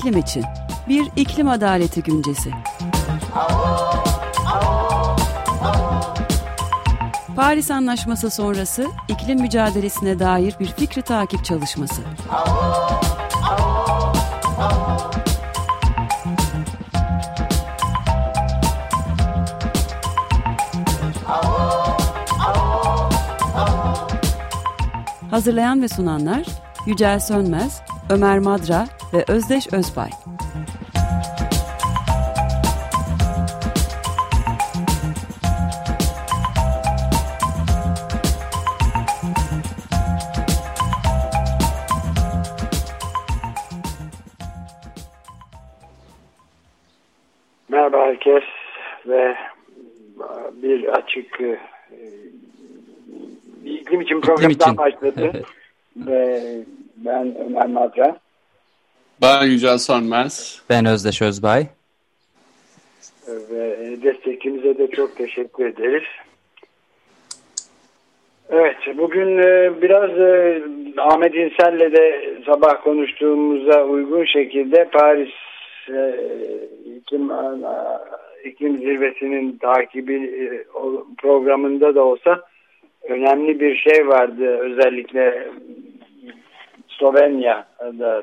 iklim için. Bir iklim adaleti güncesi. Paris Anlaşması sonrası iklim mücadelesine dair bir fikri takip çalışması. Hazırlayan ve sunanlar Yücel Sönmez, Ömer Madra ve Özdeş Özbay. Merhaba herkes ve bir açık iklim için programdan başladı. Ve ben Ömer Madra. Ben Yücel Sönmez. Ben Özdeş Özbay. Ve destekimize de çok teşekkür ederiz. Evet, bugün biraz Ahmet İnsel'le de sabah konuştuğumuza uygun şekilde Paris iklim zirvesinin takibi programında da olsa önemli bir şey vardı. Özellikle Slovenya'da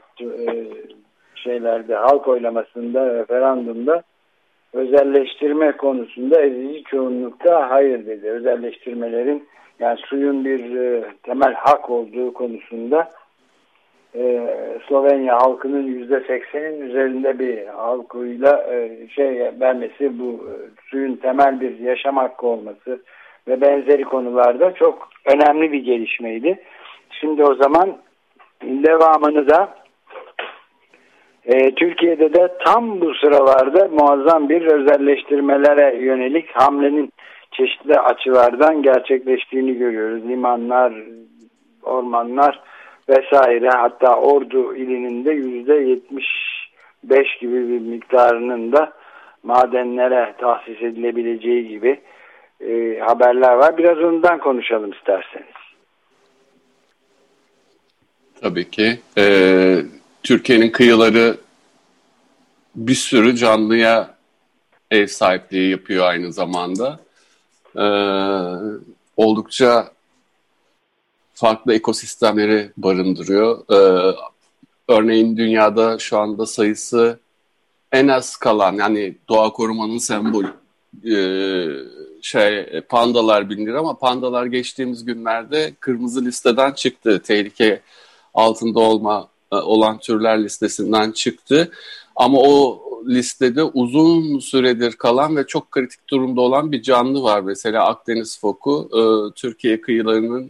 halk oylamasında, referandumda özelleştirme konusunda ezici çoğunlukta hayır dedi. Özelleştirmelerin, yani suyun bir temel hak olduğu konusunda Slovenya halkının %80'in üzerinde bir halkıyla vermesi, bu suyun temel bir yaşam hakkı olması ve benzeri konularda çok önemli bir gelişmeydi. Şimdi o zaman devamını da Türkiye'de de tam bu sıralarda muazzam bir özelleştirmelere yönelik hamlenin çeşitli açılardan gerçekleştiğini görüyoruz. Limanlar, ormanlar vesaire, hatta Ordu ilinin de %75 gibi bir miktarının da madenlere tahsis edilebileceği gibi haberler var. Biraz ondan konuşalım isterseniz. Tabii ki. Türkiye'nin kıyıları bir sürü canlıya ev sahipliği yapıyor aynı zamanda. Oldukça farklı ekosistemleri barındırıyor. Örneğin dünyada şu anda sayısı en az kalan, yani doğa korumanın sembolü pandalar bilinir ama pandalar geçtiğimiz günlerde kırmızı listeden çıktı. Tehlike altında olan türler listesinden çıktı. Ama o listede uzun süredir kalan ve çok kritik durumda olan bir canlı var. Mesela Akdeniz foku, Türkiye kıyılarının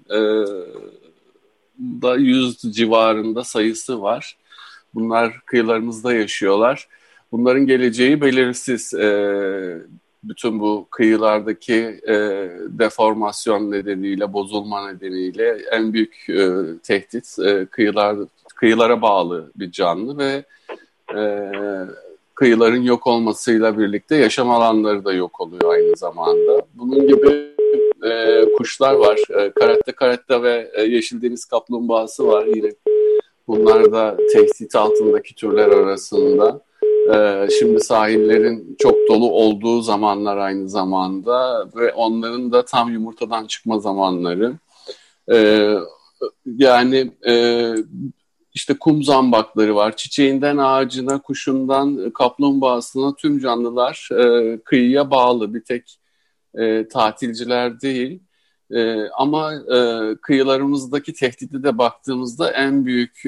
da 100 civarında sayısı var. Bunlar kıyılarımızda yaşıyorlar. Bunların geleceği belirsiz. Bütün bu kıyılardaki deformasyon nedeniyle, bozulma nedeniyle en büyük tehdit kıyılara bağlı bir canlı ve kıyıların yok olmasıyla birlikte yaşam alanları da yok oluyor aynı zamanda. Bunun gibi kuşlar var. Karetta ve yeşil deniz kaplumbağası var yine. Bunlar da tehdit altındaki türler arasında. Şimdi sahillerin çok dolu olduğu zamanlar aynı zamanda ve onların da tam yumurtadan çıkma zamanları. İşte kum zambakları var. Çiçeğinden ağacına, kuşundan kaplumbağasına tüm canlılar kıyıya bağlı. Bir tek tatilciler değil. Ama kıyılarımızdaki tehdide de baktığımızda en büyük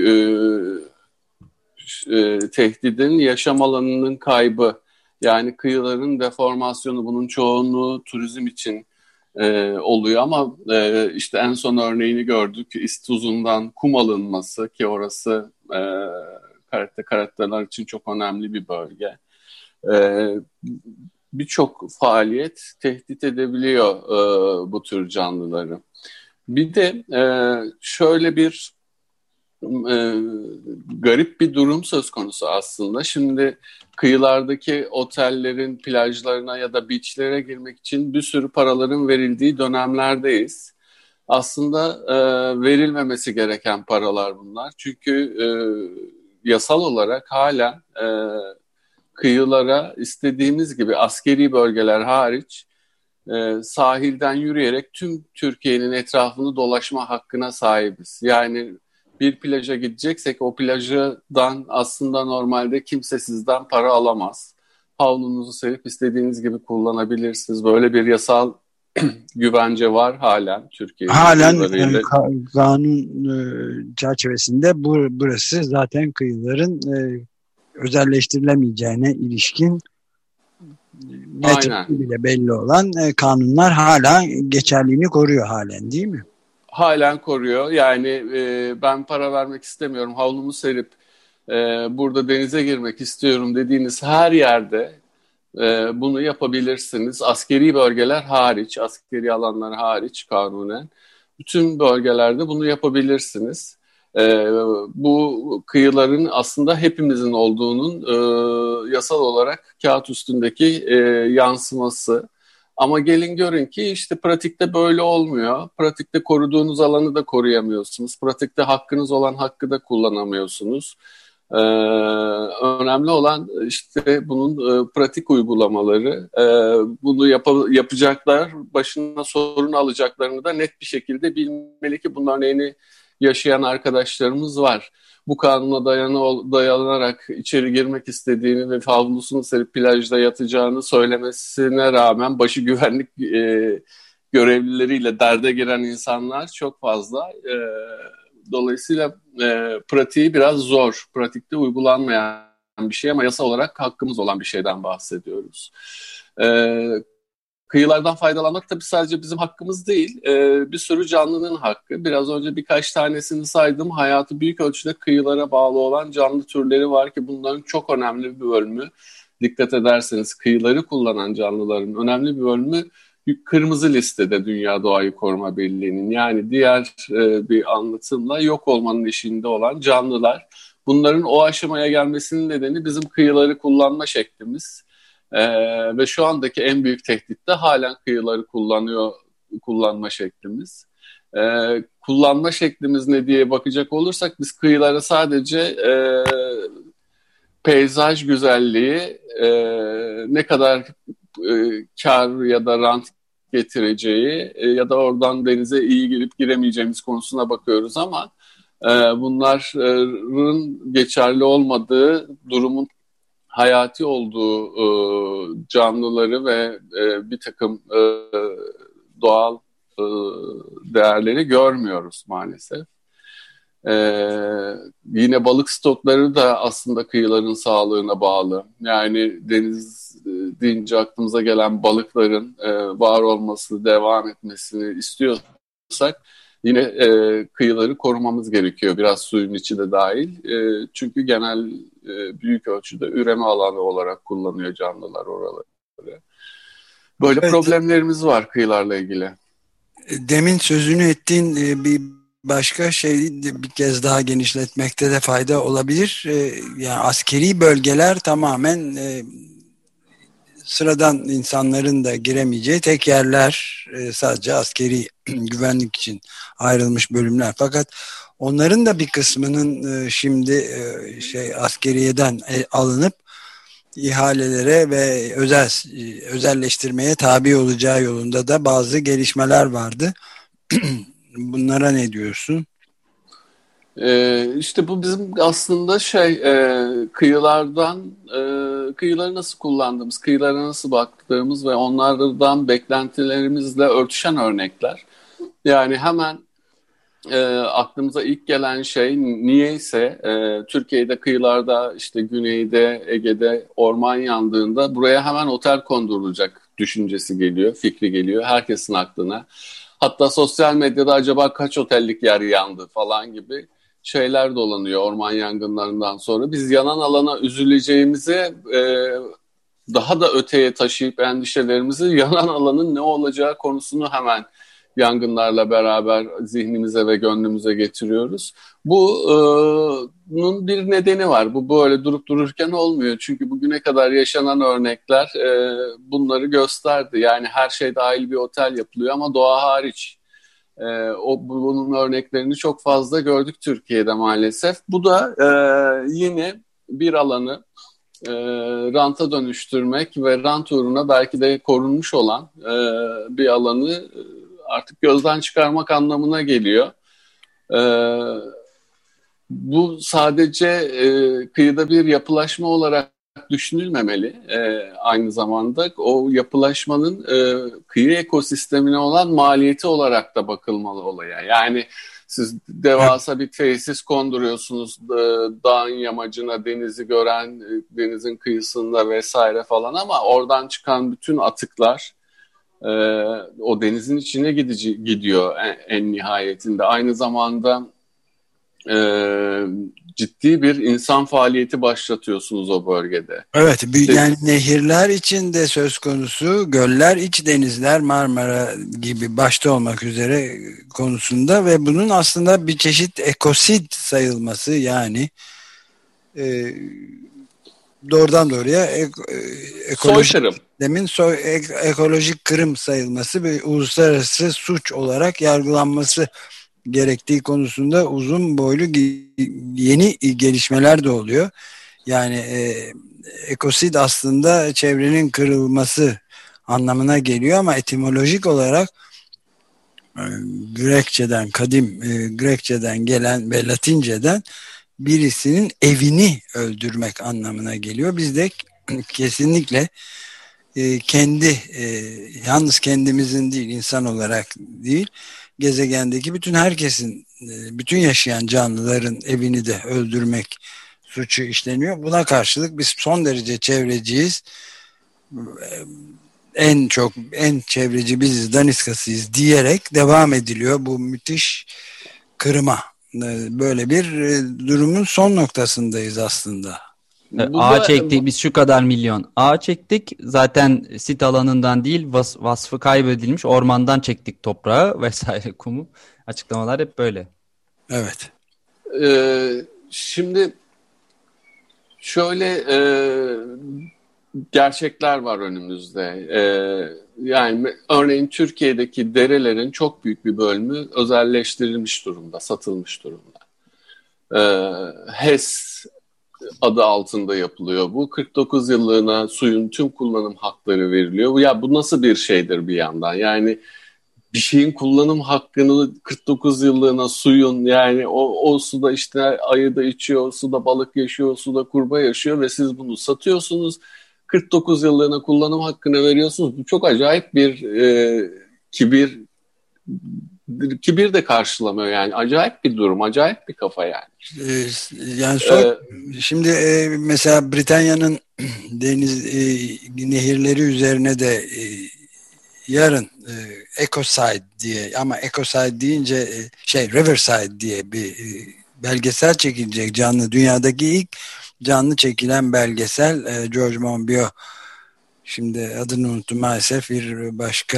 tehdidin yaşam alanının kaybı. Yani kıyıların deformasyonu, bunun çoğunluğu turizm için oluyor ama işte en son örneğini gördük. İstuzun'dan kum alınması, ki orası karettalar için çok önemli bir bölge. Birçok faaliyet tehdit edebiliyor bu tür canlıları. Bir de şöyle bir garip bir durum söz konusu aslında. Şimdi kıyılardaki otellerin plajlarına ya da beachlere girmek için bir sürü paraların verildiği dönemlerdeyiz. Aslında verilmemesi gereken paralar bunlar. Çünkü yasal olarak halen kıyılara istediğimiz gibi askeri bölgeler hariç sahilden yürüyerek tüm Türkiye'nin etrafını dolaşma hakkına sahibiz. Yani bir plaja gideceksek o plajdan aslında normalde kimse sizden para alamaz. Havlunuzu serip istediğiniz gibi kullanabilirsiniz. Böyle bir yasal güvence var halen Türkiye'nin Halen kıyılarıyla. kanun çerçevesinde burası zaten kıyıların özelleştirilemeyeceğine ilişkin net bile belli olan kanunlar hala geçerliğini koruyor halen, değil mi? Halen koruyor. Yani ben para vermek istemiyorum, havlumu serip burada denize girmek istiyorum dediğiniz her yerde bunu yapabilirsiniz. Askeri bölgeler hariç, askeri alanlar hariç kanunen. Bütün bölgelerde bunu yapabilirsiniz. Bu kıyıların aslında hepimizin olduğunun yasal olarak kağıt üstündeki yansıması. Ama gelin görün ki işte pratikte böyle olmuyor. Pratikte koruduğunuz alanı da koruyamıyorsunuz. Pratikte hakkınız olan hakkı da kullanamıyorsunuz. Önemli olan işte bunun pratik uygulamaları. Bunu yapacaklar, başına sorun alacaklarını da net bir şekilde bilmeli ki bunun örneğini yaşayan arkadaşlarımız var. Bu kanuna dayanarak içeri girmek istediğini ve havlusunu serip plajda yatacağını söylemesine rağmen başı güvenlik görevlileriyle derde giren insanlar çok fazla. Dolayısıyla pratiği biraz zor. Pratikte uygulanmayan bir şey ama yasal olarak hakkımız olan bir şeyden bahsediyoruz. Kıyılardan faydalanmak tabii sadece bizim hakkımız değil, bir sürü canlının hakkı. Biraz önce birkaç tanesini saydım. Hayatı büyük ölçüde kıyılara bağlı olan canlı türleri var ki bunların çok önemli bir bölümü, dikkat ederseniz kıyıları kullanan canlıların önemli bir bölümü kırmızı listede Dünya Doğayı Koruma Birliği'nin. Yani diğer bir anlatımla yok olmanın eşiğinde olan canlılar. Bunların o aşamaya gelmesinin nedeni bizim kıyıları kullanma şeklimiz. Ve şu andaki en büyük tehdit de halen kıyıları kullanma şeklimiz. Kullanma şeklimiz ne diye bakacak olursak biz kıyılara sadece peyzaj güzelliği, ne kadar kar ya da rant getireceği ya da oradan denize iyi girip giremeyeceğimiz konusuna bakıyoruz ama bunların geçerli olmadığı, durumun hayati olduğu canlıları ve bir takım doğal değerleri görmüyoruz maalesef. Yine balık stokları da aslında kıyıların sağlığına bağlı. Yani deniz deyince aklımıza gelen balıkların var olması, devam etmesini istiyorsak yine kıyıları korumamız gerekiyor. Biraz suyun içi de dahil. Çünkü genel büyük ölçüde üreme alanı olarak kullanıyor canlılar oraları. Böyle evet, problemlerimiz var kıyılarla ilgili. Demin sözünü ettiğin bir başka şey bir kez daha genişletmekte de fayda olabilir. Yani askeri bölgeler tamamen sıradan insanların da giremeyeceği tek yerler, sadece askeri güvenlik için ayrılmış bölümler. Fakat onların da bir kısmının şimdi askeriyeden alınıp ihalelere ve özelleştirmeye tabi olacağı yolunda da bazı gelişmeler vardı. Bunlara ne diyorsun? İşte bu bizim aslında kıyıları nasıl kullandığımız, kıyılara nasıl baktığımız ve onlardan beklentilerimizle örtüşen örnekler. Yani hemen aklımıza ilk gelen şey niyeyse Türkiye'de kıyılarda işte güneyde, Ege'de orman yandığında buraya hemen otel kondurulacak düşüncesi geliyor, fikri geliyor herkesin aklına. Hatta sosyal medyada acaba kaç otellik yer yandı falan gibi şeyler dolanıyor orman yangınlarından sonra. Biz yanan alana üzüleceğimizi daha da öteye taşıyıp endişelerimizi yanan alanın ne olacağı konusunu hemen yangınlarla beraber zihnimize ve gönlümüze getiriyoruz. Bunun bir nedeni var. Bu böyle durup dururken olmuyor. Çünkü bugüne kadar yaşanan örnekler bunları gösterdi. Yani her şey dahil bir otel yapılıyor ama doğa hariç. Bunun örneklerini çok fazla gördük Türkiye'de maalesef. Bu da yine bir alanı ranta dönüştürmek ve rant uğruna belki de korunmuş olan bir alanı artık gözden çıkarmak anlamına geliyor. Bu sadece kıyıda bir yapılaşma olarak düşünülmemeli. Aynı zamanda o yapılaşmanın kıyı ekosistemine olan maliyeti olarak da bakılmalı olaya. Yani siz devasa bir tesis konduruyorsunuz dağın yamacına, denizi gören, denizin kıyısında vesaire falan, ama oradan çıkan bütün atıklar o denizin içine gidiyor en nihayetinde. Aynı zamanda ciddi bir insan faaliyeti başlatıyorsunuz o bölgede. Evet, yani nehirler içinde söz konusu, göller, iç denizler, Marmara gibi başta olmak üzere konusunda ve bunun aslında bir çeşit ekosid sayılması, yani doğrudan doğruya ekolojik kırım sayılması ve uluslararası suç olarak yargılanması gerektiği konusunda uzun boylu yeni gelişmeler de oluyor. Yani ekosid aslında çevrenin kırılması anlamına geliyor ama etimolojik olarak Grekçeden, kadim Grekçeden gelen ve Latinceden birisinin evini öldürmek anlamına geliyor. Biz de kesinlikle yalnız kendimizin değil, insan olarak değil, gezegendeki bütün herkesin, bütün yaşayan canlıların evini de öldürmek suçu işleniyor. Buna karşılık biz son derece çevreciyiz. En çevreci biziz, daniskasıyız diyerek devam ediliyor bu müthiş kırıma. Böyle bir durumun son noktasındayız aslında. Ağaç ektik, biz şu kadar milyon ağaç çektik, zaten sit alanından değil, vasfı kaybedilmiş ormandan çektik toprağı vesaire, kumu, açıklamalar hep böyle. Evet. Şimdi şöyle gerçekler var önümüzde. Yani örneğin Türkiye'deki derelerin çok büyük bir bölümü özelleştirilmiş durumda, satılmış durumda. HES adı altında yapılıyor bu. 49 yıllığına suyun tüm kullanım hakları veriliyor. Ya bu nasıl bir şeydir bir yandan? Yani bir şeyin kullanım hakkını 49 yıllığına suyun, yani o suda işte ayı da içiyor, suda balık yaşıyor, suda kurbağa yaşıyor ve siz bunu satıyorsunuz. 49 yıllığına kullanım hakkını veriyorsunuz. Bu çok acayip bir kibir de karşılamıyor yani. Acayip bir durum, acayip bir kafa yani. Yani şimdi mesela Britanya'nın deniz nehirleri üzerine de yarın Ecocide diye, ama Ecocide deyince Riverside diye bir belgesel çekilecek, canlı, dünyadaki ilk canlı çekilen belgesel. George Monbiot, şimdi adını unuttum maalesef, bir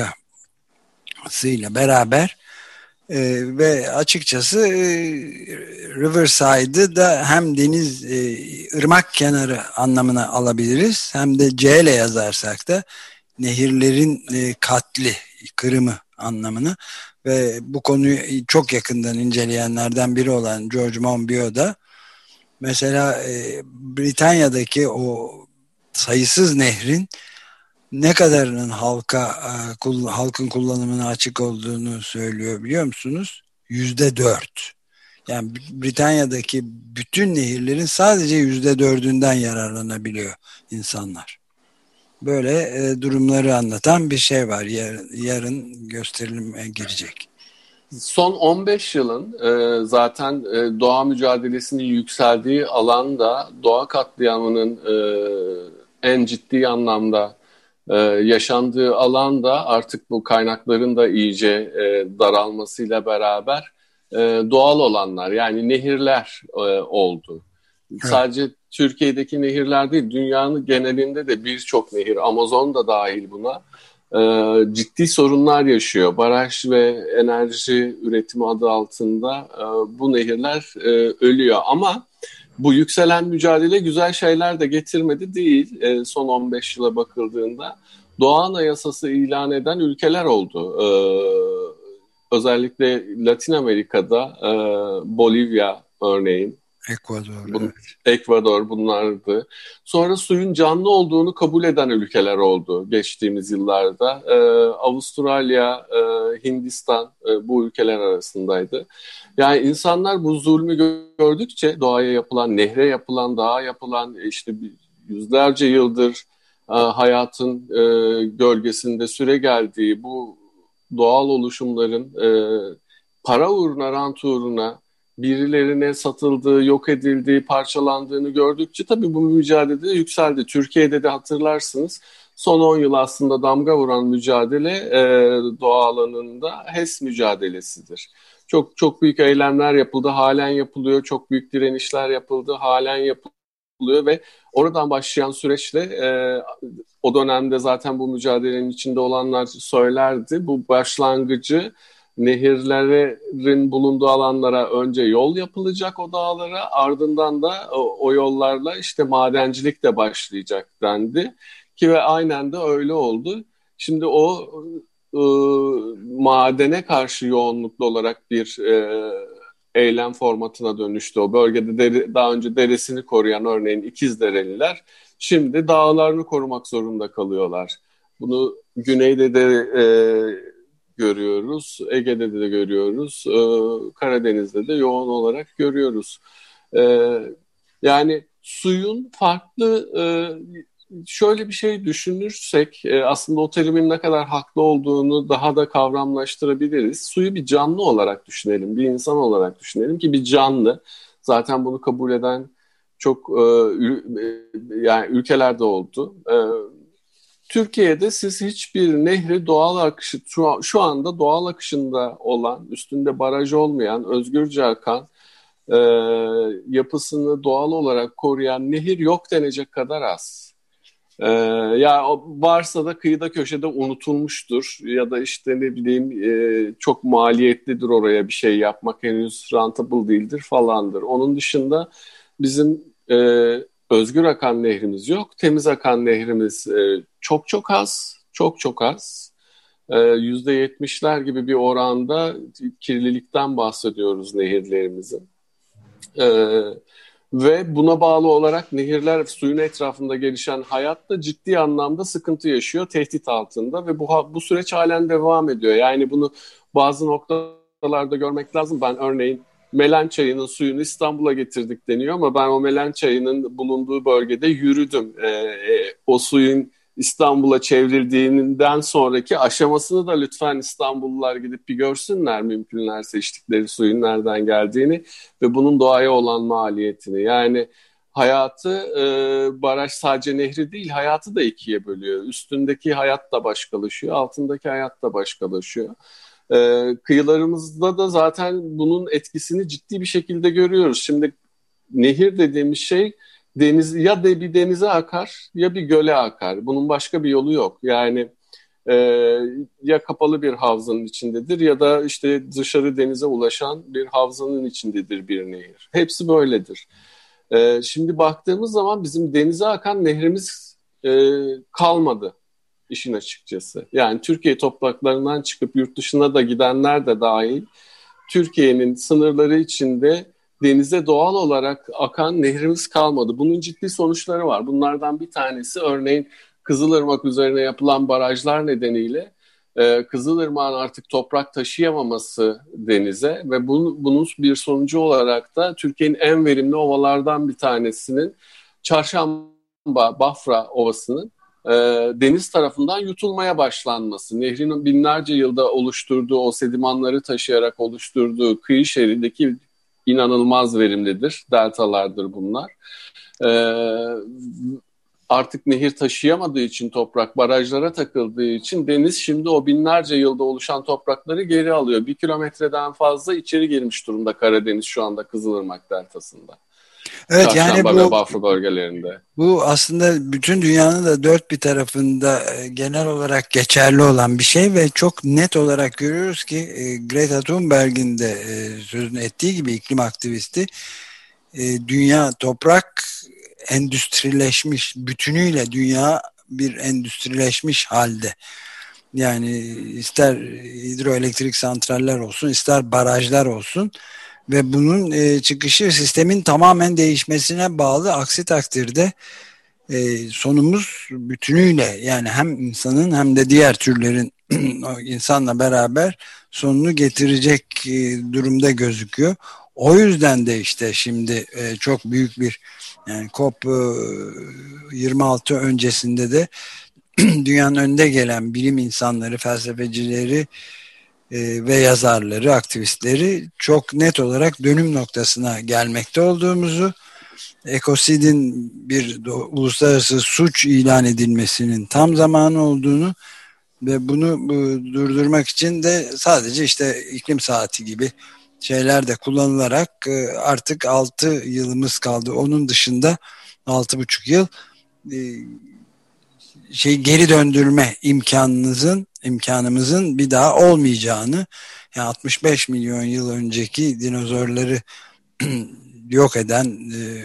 başkasıyla beraber ve açıkçası Riverside'ı da hem deniz, ırmak kenarı anlamına alabiliriz, hem de C ile yazarsak da nehirlerin katli, kırımı anlamını. Ve bu konuyu çok yakından inceleyenlerden biri olan George Monbiot da mesela Britanya'daki o sayısız nehrin ne kadarının halkın kullanımına açık olduğunu söylüyor, biliyor musunuz? %4. Yani Britanya'daki bütün nehirlerin sadece %4'ünden yararlanabiliyor insanlar. Böyle durumları anlatan bir şey var. Yarın gösterilime girecek. Son 15 yılın zaten doğa mücadelesinin yükseldiği alanda, doğa katliamının en ciddi anlamda yaşandığı alanda artık bu kaynakların da iyice daralmasıyla beraber doğal olanlar, yani nehirler oldu. Evet. Sadece Türkiye'deki nehirler değil, dünyanın genelinde de birçok nehir, Amazon da dahil buna, ciddi sorunlar yaşıyor. Baraj ve enerji üretimi adı altında bu nehirler ölüyor. Ama bu yükselen mücadele güzel şeyler de getirmedi değil. Son 15 yıla bakıldığında Doğa Anayasası ilan eden ülkeler oldu. özellikle Latin Amerika'da Bolivya örneğin, Ekvador, Ekvador bunlardı. Sonra suyun canlı olduğunu kabul eden ülkeler oldu geçtiğimiz yıllarda. Avustralya, Hindistan bu ülkeler arasındaydı. Yani insanlar bu zulmü gördükçe doğaya yapılan, nehre yapılan, dağa yapılan işte yüzlerce yıldır hayatın gölgesinde süre geldiği bu doğal oluşumların para uğruna, rant uğruna birilerine satıldığı, yok edildiği, parçalandığını gördükçe tabii bu mücadele yükseldi. Türkiye'de de hatırlarsınız son 10 yıl aslında damga vuran mücadele doğa alanında HES mücadelesidir. Çok çok büyük eylemler yapıldı, halen yapılıyor. Çok büyük direnişler yapıldı, halen yapılıyor ve oradan başlayan süreçle o dönemde zaten bu mücadelenin içinde olanlar söylerdi. Bu başlangıcı nehirlerin bulunduğu alanlara önce yol yapılacak o dağlara, ardından da o yollarla işte madencilik de başlayacak dendi. Ki ve aynen de öyle oldu. Şimdi o madene karşı yoğunluklu olarak bir eylem formatına dönüştü. O bölgede daha önce deresini koruyan örneğin İkizdereliler şimdi dağlarını korumak zorunda kalıyorlar. Bunu güneyde de görüyoruz, Ege'de de görüyoruz, Karadeniz'de de yoğun olarak görüyoruz. Yani suyun farklı, şöyle bir şey düşünürsek aslında o terimin ne kadar haklı olduğunu daha da kavramlaştırabiliriz. Suyu bir canlı olarak düşünelim, bir insan olarak düşünelim ki bir canlı. Zaten bunu kabul eden çok yani ülkelerde oldu. Türkiye'de siz hiçbir nehri doğal akışı, şu anda doğal akışında olan, üstünde baraj olmayan, özgürce akan, yapısını doğal olarak koruyan nehir yok denecek kadar az. Ya varsa da kıyıda köşede unutulmuştur ya da işte ne bileyim çok maliyetlidir oraya bir şey yapmak, henüz rentable değildir falandır. Onun dışında bizim özgür akan nehrimiz yok. Temiz akan nehrimiz çok çok az. Çok çok az. %70'ler gibi bir oranda kirlilikten bahsediyoruz nehirlerimizin. Ve buna bağlı olarak nehirler, suyun etrafında gelişen hayat da ciddi anlamda sıkıntı yaşıyor, tehdit altında ve bu süreç halen devam ediyor. Yani bunu bazı noktalarda görmek lazım. Ben örneğin Melen Çayı'nın suyunu İstanbul'a getirdik deniyor ama ben o Melen Çayı'nın bulunduğu bölgede yürüdüm. O suyun İstanbul'a çevrildiğinden sonraki aşamasını da lütfen İstanbullular gidip bir görsünler mümkünlerse içtikleri suyun nereden geldiğini ve bunun doğaya olan maliyetini. Yani hayatı baraj sadece nehri değil hayatı da ikiye bölüyor. Üstündeki hayat da başkalaşıyor, altındaki hayat da başkalaşıyor. Kıyılarımızda da zaten bunun etkisini ciddi bir şekilde görüyoruz. Şimdi nehir dediğimiz şey deniz ya da bir denize akar ya bir göle akar. Bunun başka bir yolu yok. Yani ya kapalı bir havzanın içindedir ya da işte dışarı denize ulaşan bir havzanın içindedir bir nehir. Hepsi böyledir. Şimdi baktığımız zaman bizim denize akan nehrimiz kalmadı işin açıkçası. Yani Türkiye topraklarından çıkıp yurt dışına da gidenler de dahil Türkiye'nin sınırları içinde denize doğal olarak akan nehrimiz kalmadı. Bunun ciddi sonuçları var. Bunlardan bir tanesi örneğin Kızılırmak üzerine yapılan barajlar nedeniyle Kızılırmak'ın artık toprak taşıyamaması denize ve bunun bir sonucu olarak da Türkiye'nin en verimli ovalardan bir tanesinin Çarşamba, Bafra Ovası'nın deniz tarafından yutulmaya başlanması. Nehrin binlerce yılda oluşturduğu o sedimanları taşıyarak oluşturduğu kıyı şeridindeki inanılmaz verimlidir. Deltalardır bunlar. Artık nehir taşıyamadığı için toprak barajlara takıldığı için deniz şimdi o binlerce yılda oluşan toprakları geri alıyor. 1 kilometreden fazla içeri girmiş durumda Karadeniz şu anda Kızılırmak deltasında. Evet, Çarşamba yani ve Bafra bölgelerinde. Bu aslında bütün dünyanın da dört bir tarafında genel olarak geçerli olan bir şey ve çok net olarak görüyoruz ki Greta Thunberg'in de sözünü ettiği gibi iklim aktivisti, dünya toprak endüstrileşmiş, bütünüyle dünya bir endüstrileşmiş halde. Yani ister hidroelektrik santraller olsun, ister barajlar olsun ve bunun çıkışı sistemin tamamen değişmesine bağlı. Aksi takdirde sonumuz bütünüyle, yani hem insanın hem de diğer türlerin insanla beraber sonunu getirecek durumda gözüküyor. O yüzden de işte şimdi çok büyük bir, yani COP26 öncesinde de dünyanın önde gelen bilim insanları, felsefecileri ve yazarları, aktivistleri çok net olarak dönüm noktasına gelmekte olduğumuzu, ekosidin bir uluslararası suç ilan edilmesinin tam zamanı olduğunu ve bunu durdurmak için de sadece işte iklim saati gibi şeyler de kullanılarak artık 6 yılımız kaldı. Onun dışında 6,5 yıl geri döndürme imkanımızın bir daha olmayacağını, yani 65 milyon yıl önceki dinozorları yok eden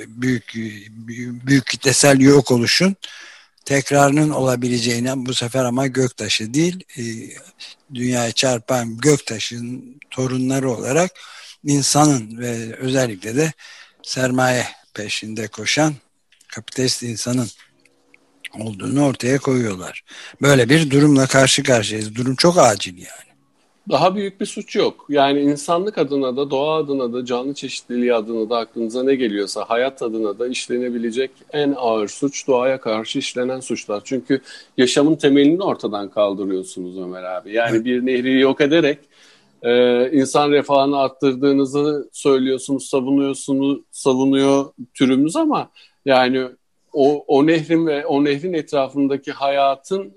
büyük kitlesel yok oluşun tekrarının olabileceğini, bu sefer ama göktaşı değil, dünyaya çarpan göktaşının torunları olarak insanın ve özellikle de sermaye peşinde koşan kapitalist insanın olduğunu ortaya koyuyorlar. Böyle bir durumla karşı karşıyayız. Durum çok acil yani. Daha büyük bir suç yok. Yani insanlık adına da, doğa adına da, canlı çeşitliliği adına da, aklınıza ne geliyorsa, hayat adına da işlenebilecek en ağır suç doğaya karşı işlenen suçlar. Çünkü yaşamın temelini ortadan kaldırıyorsunuz Ömer abi. Yani evet. Bir nehri yok ederek insan refahını arttırdığınızı söylüyorsunuz, savunuyor türümüz, ama yani o nehrin ve o nehrin etrafındaki hayatın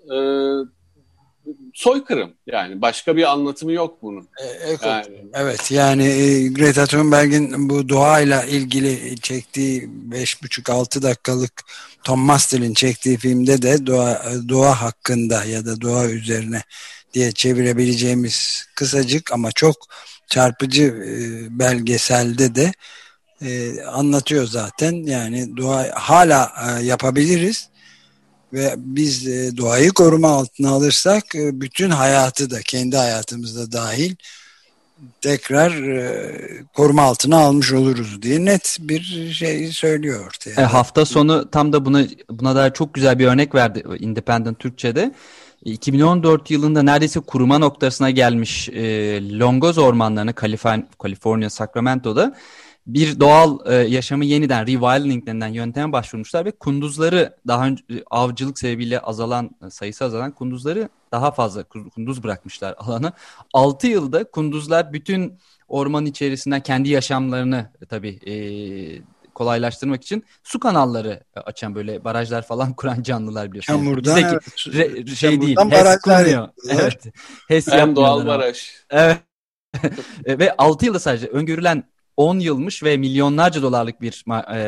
soykırım. Yani başka bir anlatımı yok bunun. Yani. Evet, yani Greta Thunberg'in bu doğayla ilgili çektiği 5,5-6 dakikalık, Tom Mastel'in çektiği filmde de doğa hakkında ya da doğa üzerine diye çevirebileceğimiz kısacık ama çok çarpıcı belgeselde de anlatıyor zaten. Yani doğa hala yapabiliriz. Ve biz doğayı koruma altına alırsak bütün hayatı da, kendi hayatımızda dahil, tekrar koruma altına almış oluruz diye net bir şey söylüyor ortaya. Hafta sonu tam da buna dair çok güzel bir örnek verdi Independent Türkçe'de. 2014 yılında neredeyse kuruma noktasına gelmiş Longoz ormanlarını Kaliforniya, Sacramento'da bir doğal yaşamı yeniden rewilding denilen yönteme başvurmuşlar ve kunduzları, daha önce avcılık sebebiyle sayısı azalan kunduzları daha fazla kunduz bırakmışlar alana. 6 yılda kunduzlar bütün orman içerisinden kendi yaşamlarını tabii kolaylaştırmak için su kanalları açan, böyle barajlar falan kuran canlılar biliyorsunuz. Çamurdan, bizdeki değil. HES kurmuyor. Evet. HES hem doğal baraj. Evet. Ve 6 yılda sadece öngörülen 10 yılmış ve milyonlarca dolarlık bir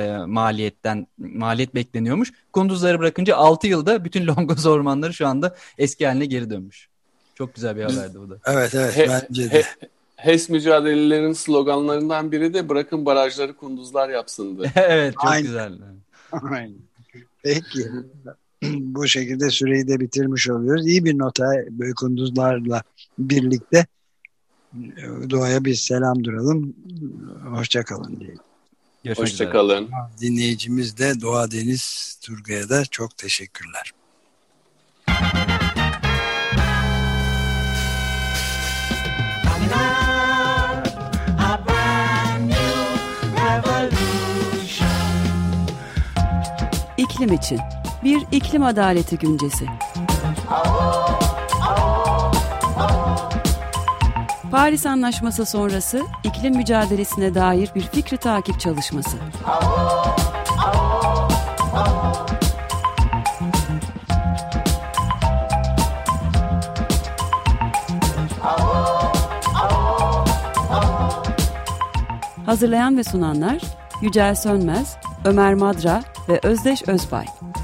maliyet bekleniyormuş. Kunduzları bırakınca 6 yılda bütün Longoz ormanları şu anda eski haline geri dönmüş. Çok güzel bir haberdi bu da. Evet, bence de. HES mücadelelerinin sloganlarından biri de bırakın barajları kunduzlar yapsındı. Evet, çok güzel. Aynen. Peki. Bu şekilde süreyi de bitirmiş oluyoruz. İyi bir nota, böyle kunduzlarla birlikte doğaya bir selam duralım. Hoşça kalın diyelim. Hoşça kalın. Dinleyicimiz de Doğa Deniz Turgay'a da çok teşekkürler. İklim için bir iklim adaleti güncesi. Paris Anlaşması sonrası iklim mücadelesine dair bir fikri takip çalışması. Hazırlayan ve sunanlar Yücel Sönmez, Ömer Madra ve Özdeş Özbay.